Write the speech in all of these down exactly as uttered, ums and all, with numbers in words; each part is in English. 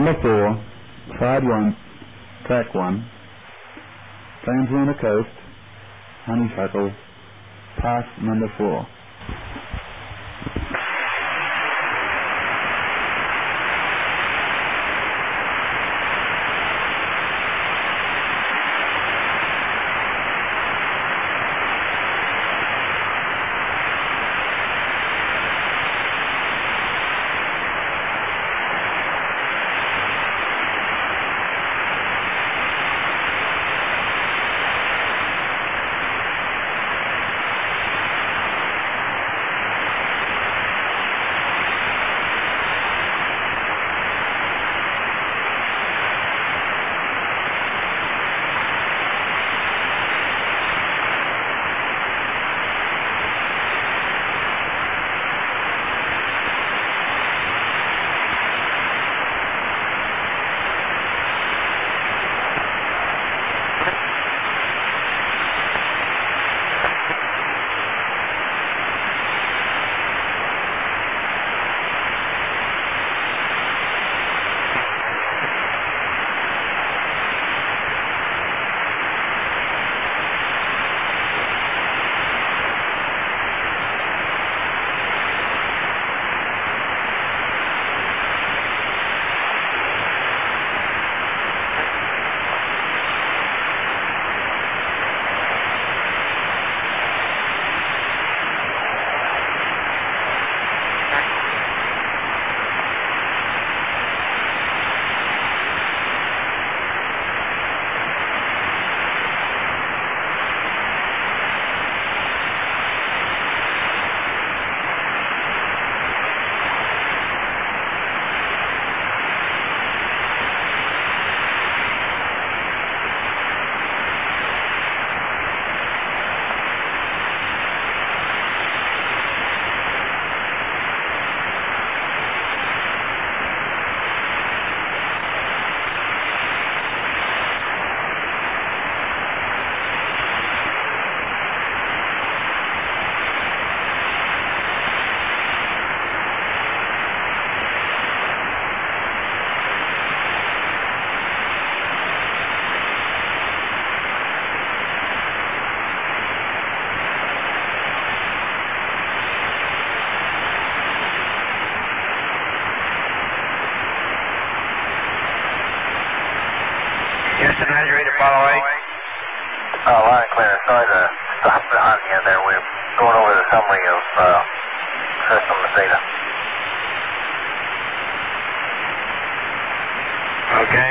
Number four, side one, track one, plains on the coast, honeysuckle, pass number four. Houston, how's your read to follow eight? Oh, line clear. Sorry to stop behind you there. We're going over the summary of uh, system Zeta. Okay.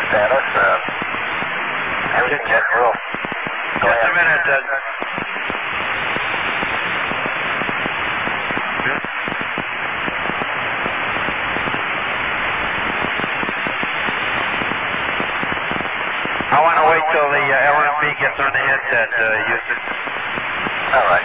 status. Uh, everything just real. Go Just ahead. a minute. Uh, I want to wait till the uh, L M P gets on the headset, uh, Houston. All right.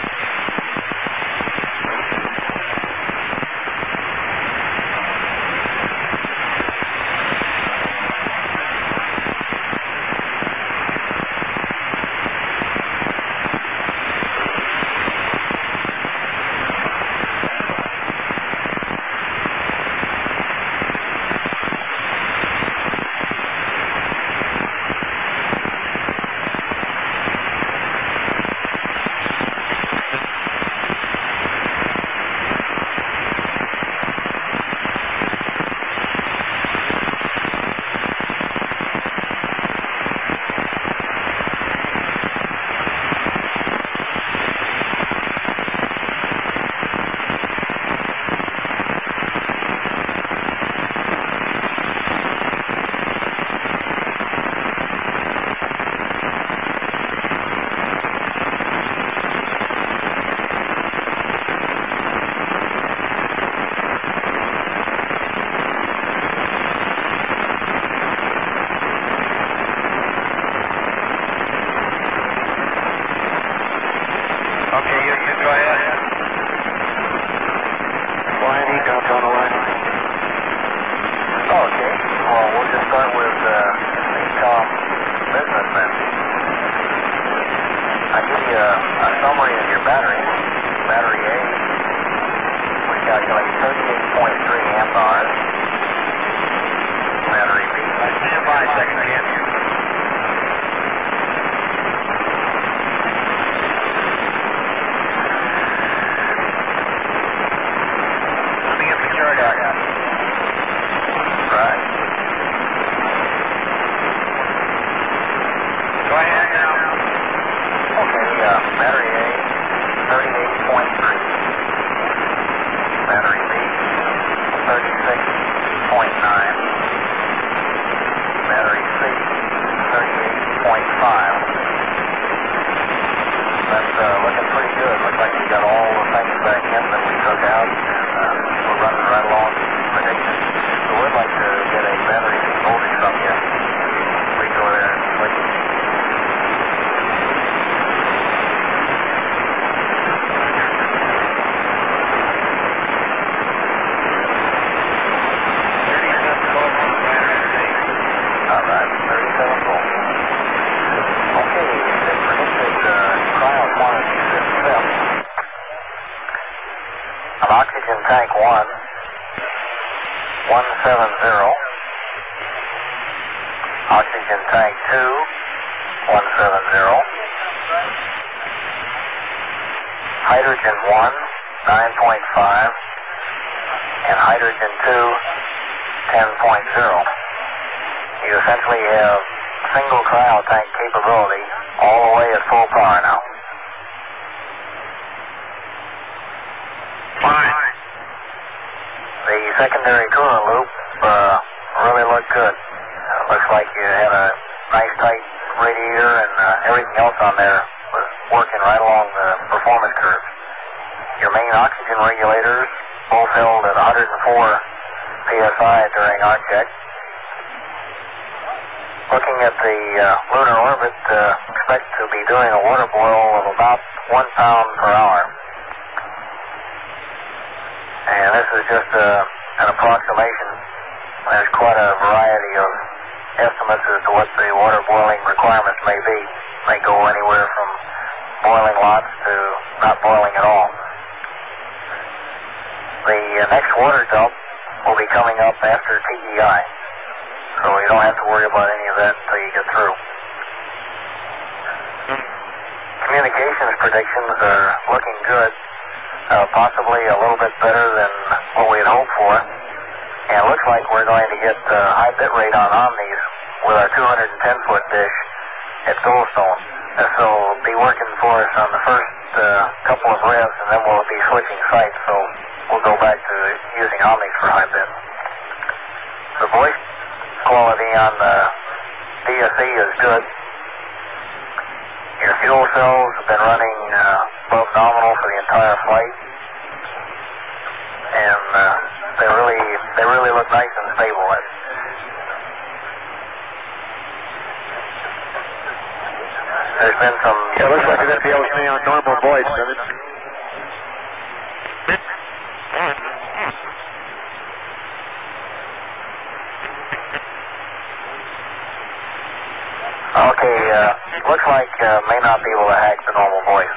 Okay, Houston, go ahead. Well, I need to on the line. Okay. Well, we'll just start with uh, the Ecom business then. I'll give you a, a summary of your battery. Battery A, we calculate thirty-eight point three amp hours. Battery B. Stand by a second, Ken. Let me get the chart out. Right. Go ahead now. Okay, uh, battery A, thirty-eight point three. Battery B, thirty-six point nine. Battery C, thirty-eight point five. That's uh, looking pretty good. Looks like we got all the things back in that we took out, and uh, we're running right along prediction. So we'd like to get a battery voltage from you. We go there and switch it. thirty-seven volt on the battery C. All right, thirty-seven volts. Okay, the predicted uh, cryo quantities is this. An oxygen tank one, one seventy. Oxygen tank two, one seventy. Hydrogen one, nine point five. And hydrogen two, ten point zero. You essentially have single cryo tank capability all the way at full power now. Fine. The secondary coolant loop uh, really looked good. Uh, looks like you had a nice tight radiator and uh, everything else on there was working right along the performance curve. Your main oxygen regulators both held at one hundred four P S I during our check. Looking at the uh, lunar orbit, uh, expect to be doing a water boil of about one pound per hour. And this is just uh, an approximation. There's quite a variety of estimates as to what the water boiling requirements may be. May go anywhere from boiling lots to not boiling at all. The uh, next water dump will be coming up after T E I. So you don't have to worry about any of that until you get through. Communications predictions are looking good, uh, possibly a little bit better than what we had hoped for. And it looks like we're going to get uh, high bit rate on Omnis with our two hundred ten foot dish at Goldstone. And so be working for us on the first uh, couple of revs, and then we'll be switching sites. So we'll go back to using Omnis for high bit. The voice quality on the D S E is good. Your fuel cells have been running uh, above nominal for the entire flight, and uh, they really they really look nice and stable. There's been some. Yeah, looks like you're going to be able to stay on normal voice, Simmons. Okay, uh, looks like uh, may not be able to hack the normal voice.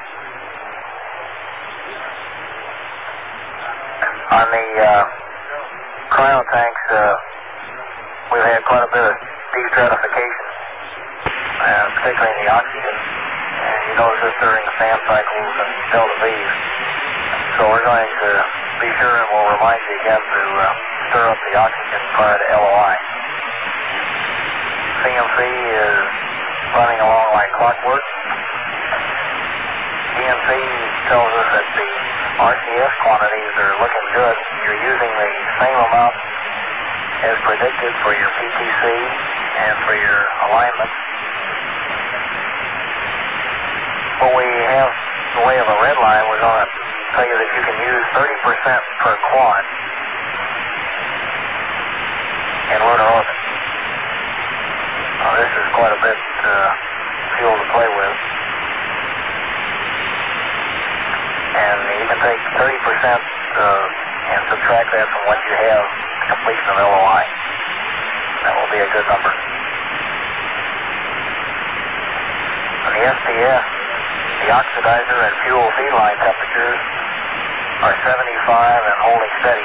On the uh, cryo tanks, uh, we've had quite a bit of destratification, uh, particularly in the oxygen. And you notice this during the fan cycles and delta V's. So we're going to be sure, and we'll remind you again to uh, stir up the oxygen prior to L O I. C M C is running along like clockwork. G N C tells us that the R C S quantities are looking good. You're using the same amount as predicted for your P T C and for your alignment. What we have in the way of a red line, we're going to tell you that you can use thirty percent per quad in lunar orbit. Now, this is quite a bit uh, fuel to play with. And you can take thirty percent uh, and subtract that from what you have at completion of L O I. That will be a good number. On the S T S, the oxidizer and fuel feed line temperatures are seventy-five and holding steady.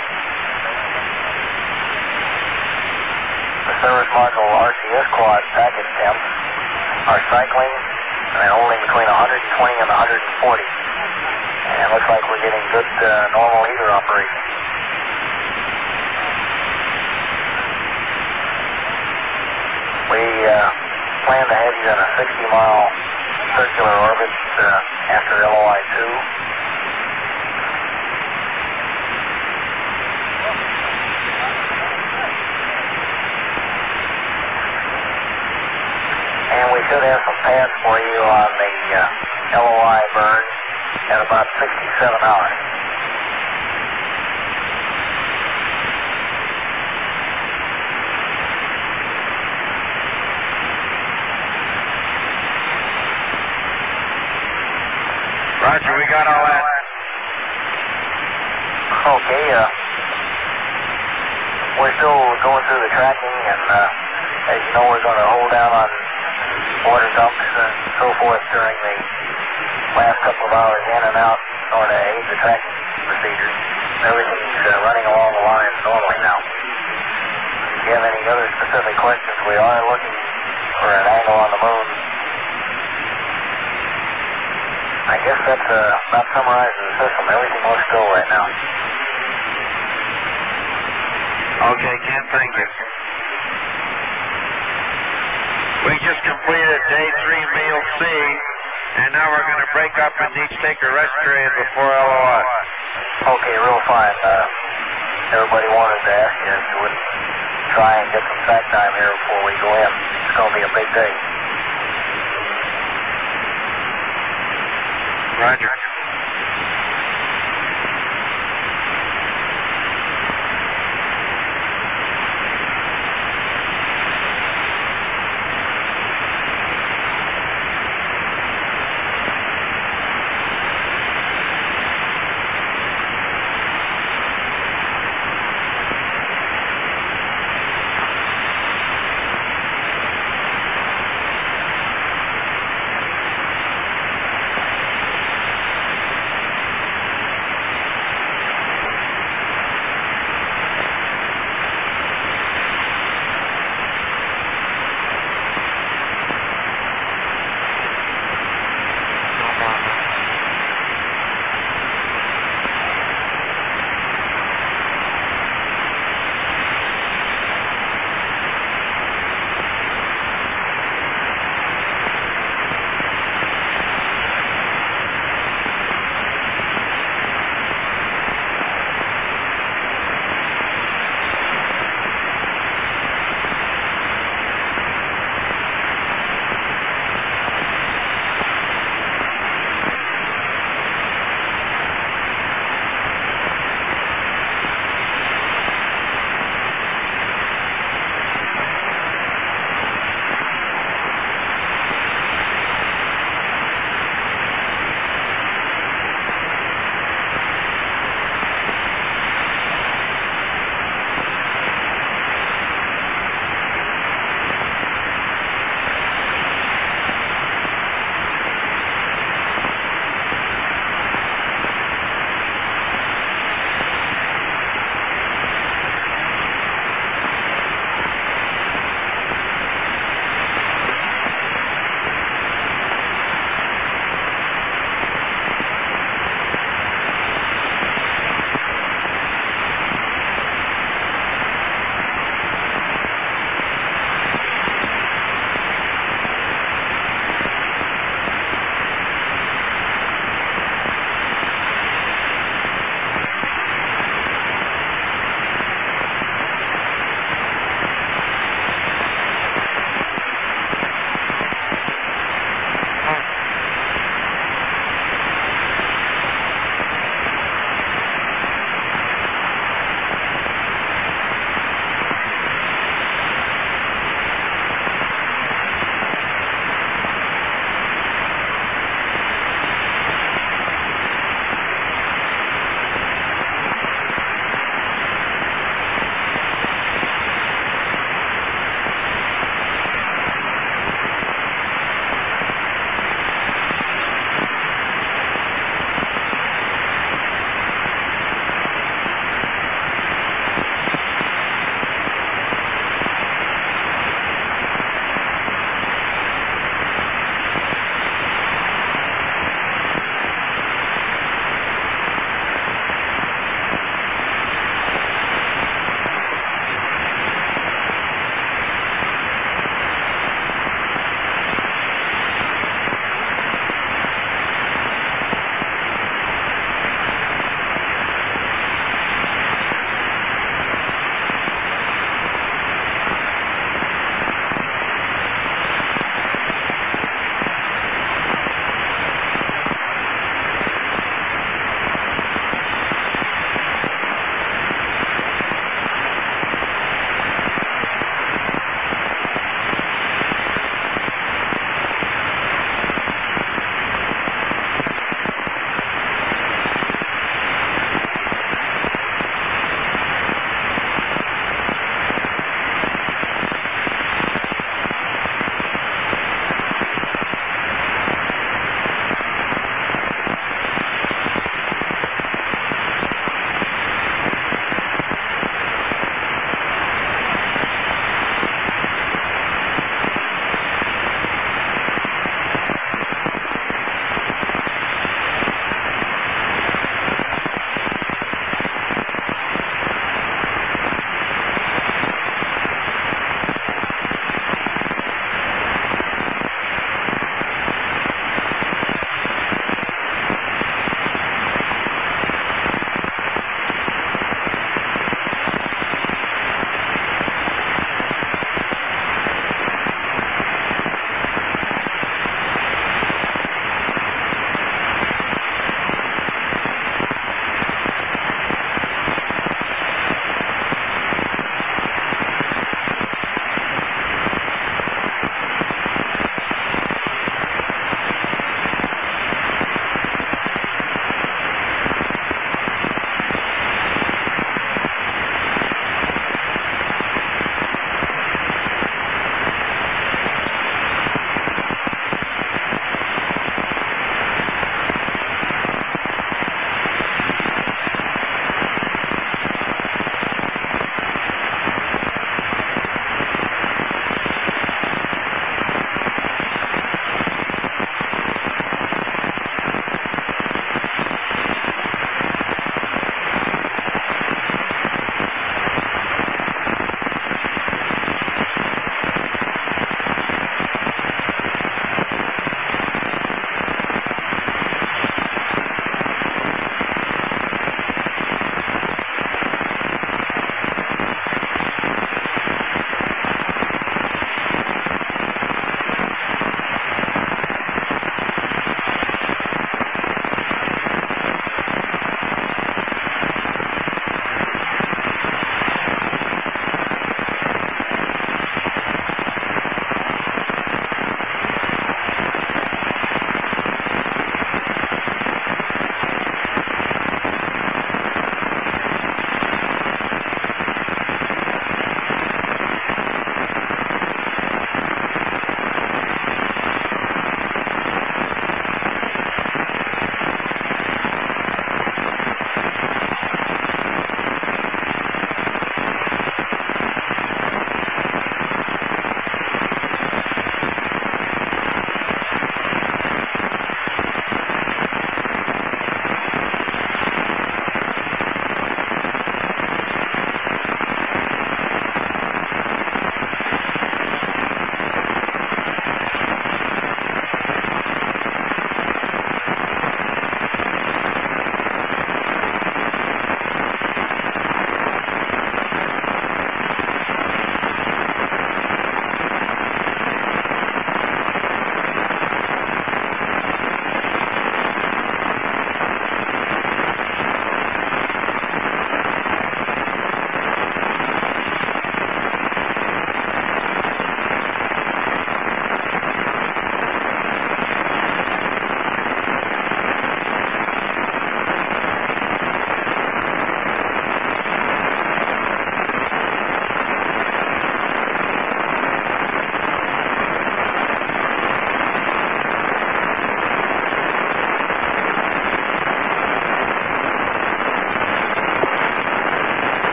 The service module R C S quad package temps are cycling and holding between one hundred twenty and one hundred forty. And it looks like we're getting good uh, normal heater operation. We uh, plan to have you in a sixty mile circular orbit uh, after L O I two. And we should have some pads for you on the uh, L O I burn at about sixty-seven hours. Roger, we got all that. Okay, uh, we're still going through the tracking, and uh, as you know, we're going to hold down on water dumps and so forth during the last couple of hours in and out in order to aid the tracking procedures. Everything's uh, running along the lines normally now. If you have any other specific questions, we are looking for an angle on the moon. I guess that's uh, about summarizing the system. Everything looks good right now. Okay, Ken, thank you. We just completed day three meal C, and now we're going to break up and each take a rest period before L O I. Okay, real fine. Uh, everybody wanted to ask you if you would try and get some track time here before we go in. It's going to be a big day. Roger.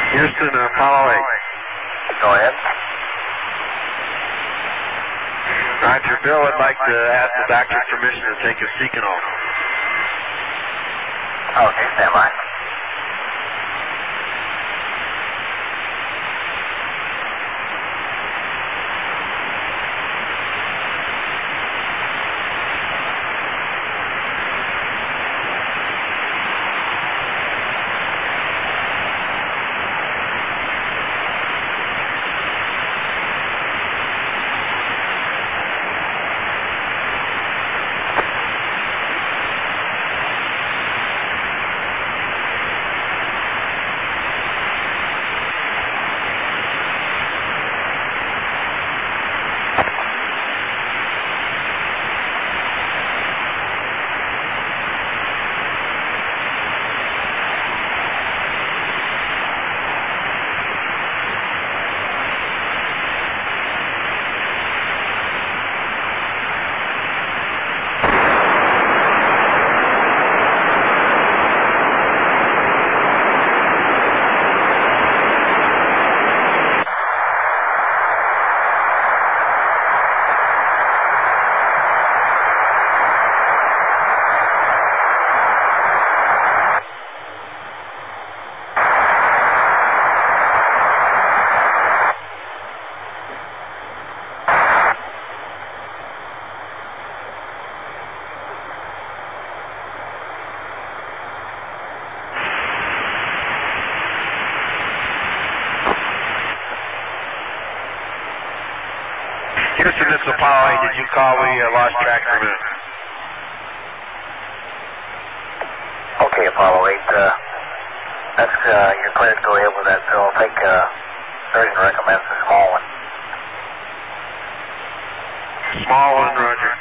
Houston, uh, Apollo eight. Go ahead. Roger, Bill would like to ask the doctor's permission to take a Seconal. Okay, stand by. Houston, this is Apollo eight. Did you call? We uh, lost track for a minute. Okay, Apollo eight. Uh, that's, uh, you're cleared to go ahead with that pill. Take, uh, surgeon recommends a small one. Small one, Roger.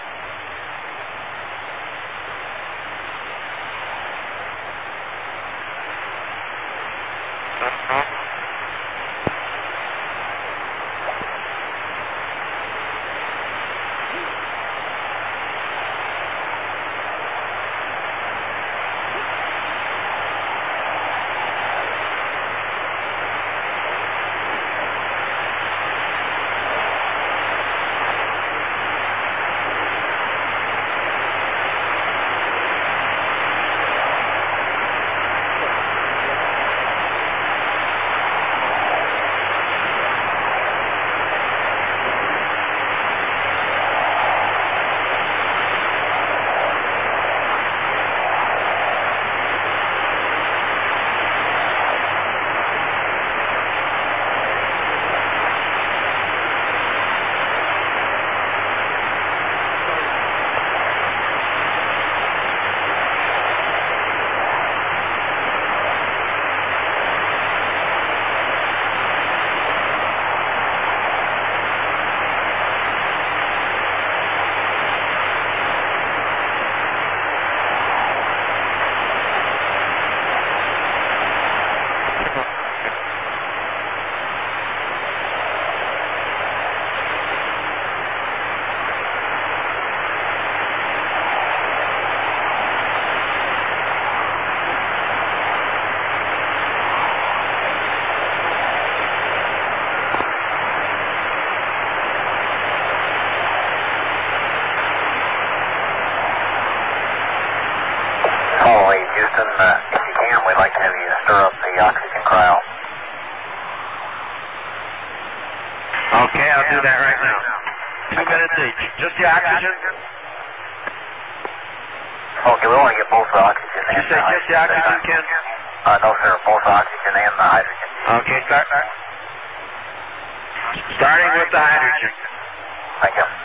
Houston, uh, if you can, we'd like to have you stir up the oxygen cryo. Okay, I'll do that right now. Two minutes each. Just the oxygen? Okay, we want to get both the oxygen and You say the just the oxygen, Ken? Uh, no, sir, both the oxygen and the hydrogen. Okay, start. Starting with the hydrogen. Thank you.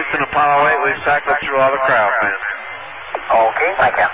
Houston, Apollo eight, we've cycled through all the crowd, man. Okay, thank you.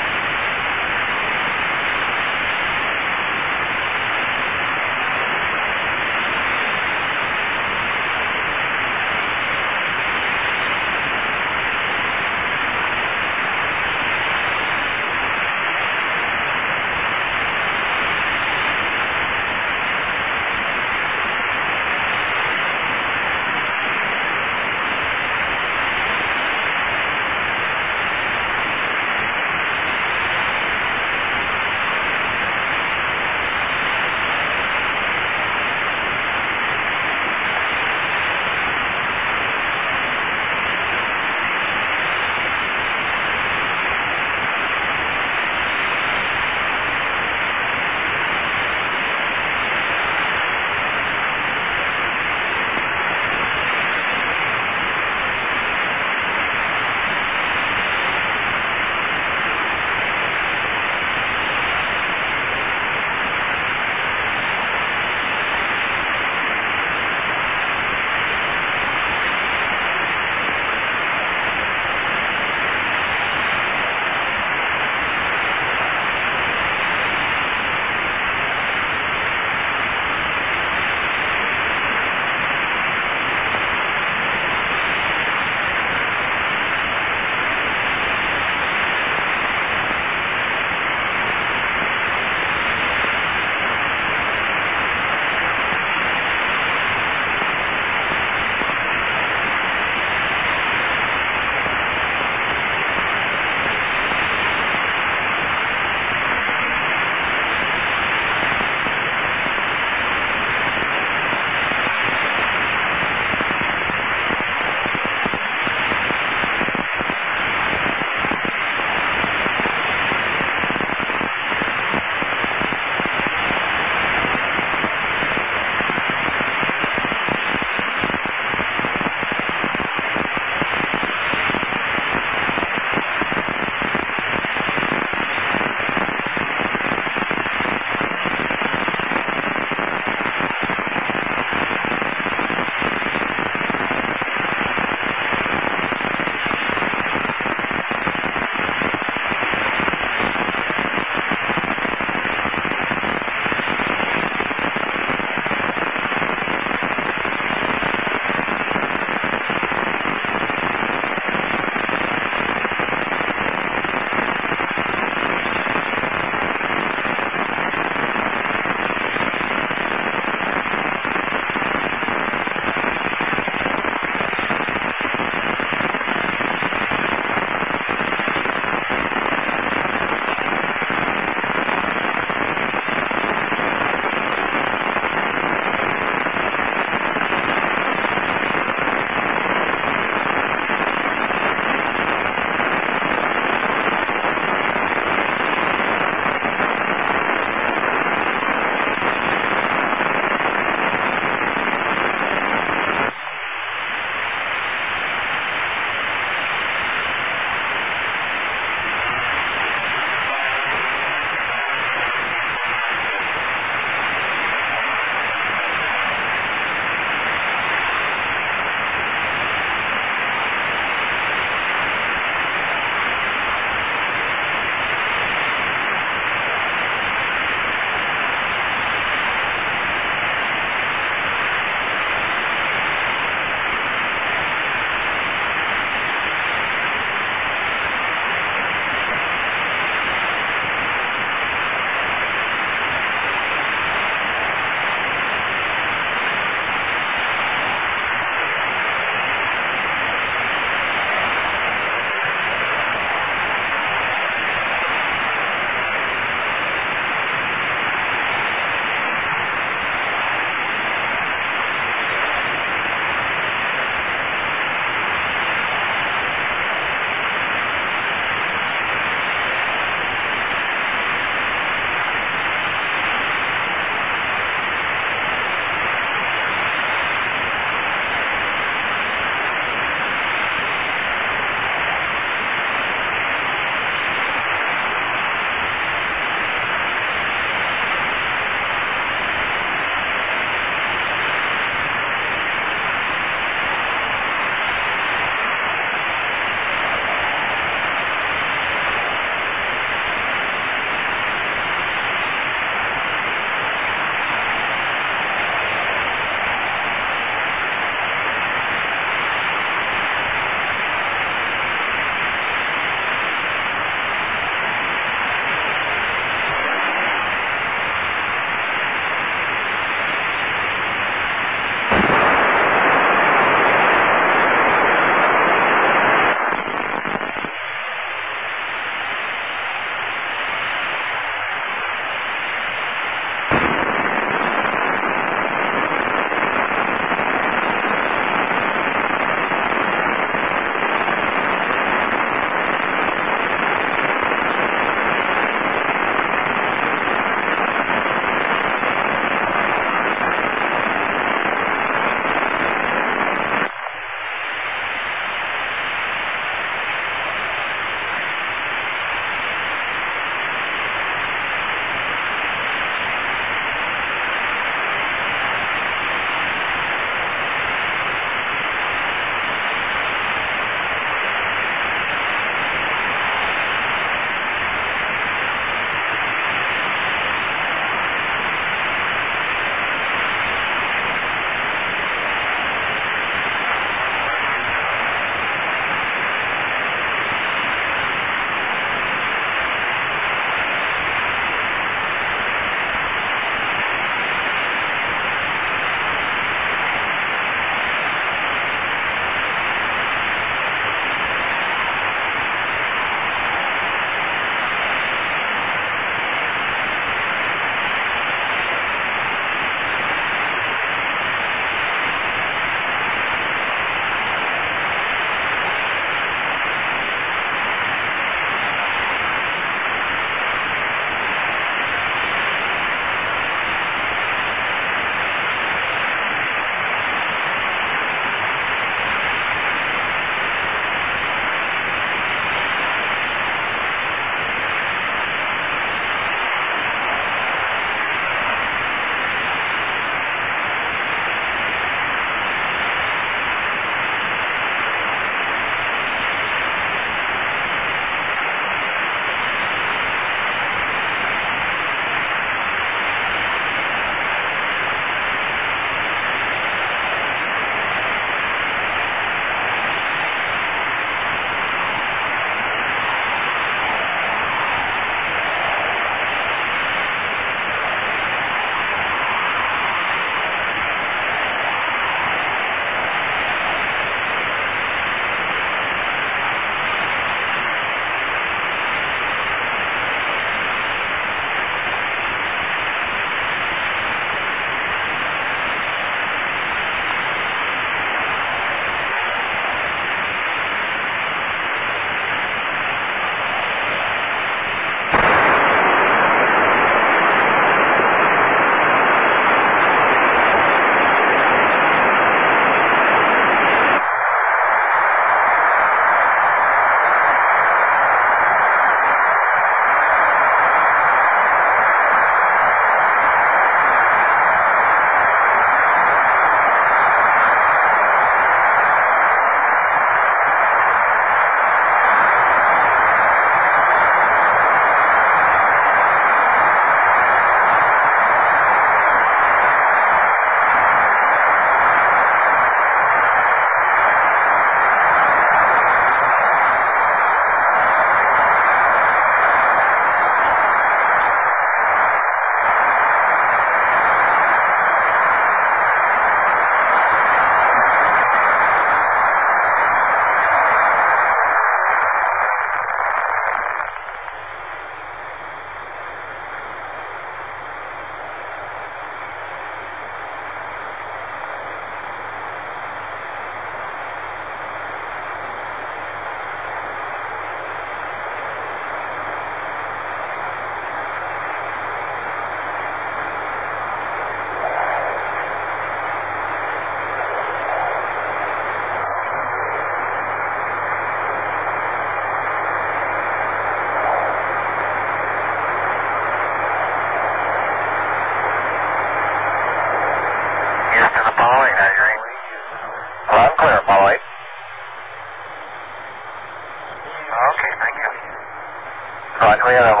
we had a